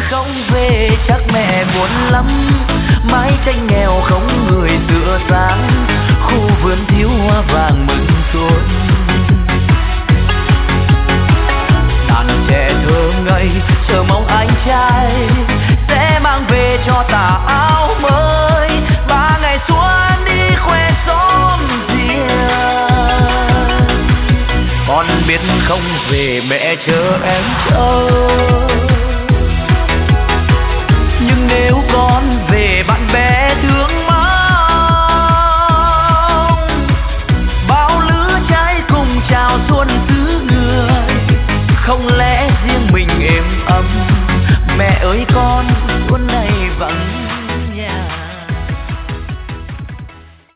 không về chắc mẹ buồn lắm, mái tranh nghèo không người giữa sáng, khu vườn thiếu hoa vàng mừng xuân. Đàn trẻ thơ ngây chờ mong anh trai sẽ mang về cho tà áo mới, 3 ngày xuân đi khoe xóm riêng. Con biết không về mẹ chờ em chờ, nhưng nếu con về bạn bè thương mong, bao lứa trái cùng chào xuân.